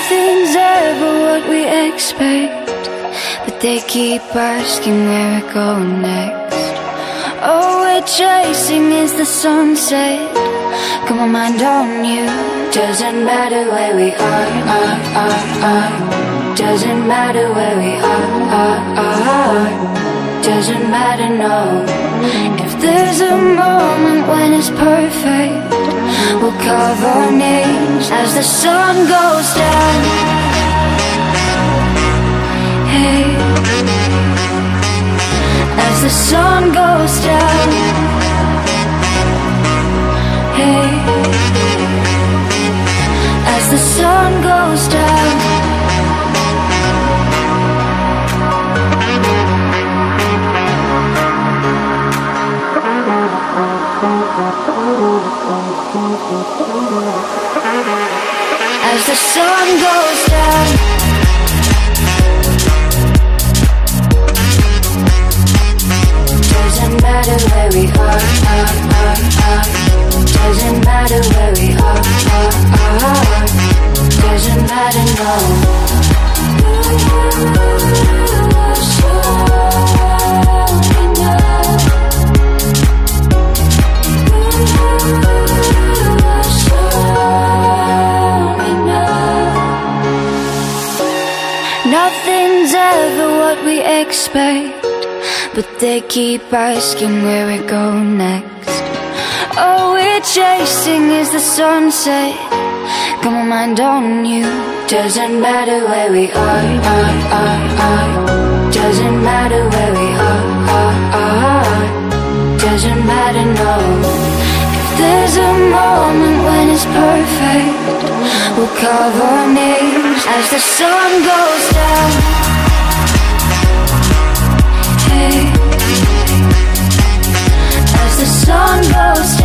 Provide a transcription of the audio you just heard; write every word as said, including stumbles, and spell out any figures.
Nothing's ever what we expect, but they keep asking where we're going next. All we're chasing is the sunset. Got my mind on you. Doesn't matter where we are, are, are, are. Doesn't matter where we are, are, are. Doesn't matter, no. If there's a moment when it's perfect, we'll carve our names as the sun goes down. Hey, as the sun goes down. Hey, as the sun goes down. As the sun goes down. Doesn't matter where we are, are, are, are. Doesn't matter where we are, are, are. Doesn't matter, no. Nothing's ever what we expect, but they keep asking where we're going next. All we're chasing is the sunset. Got my mind on you. Doesn't matter where we are, are, are, are. Doesn't matter where we are, are, are. Doesn't matter, no. If there's a moment when it's perfect, we'll carve our names as the sun goes down. Hey, as the sun goes down.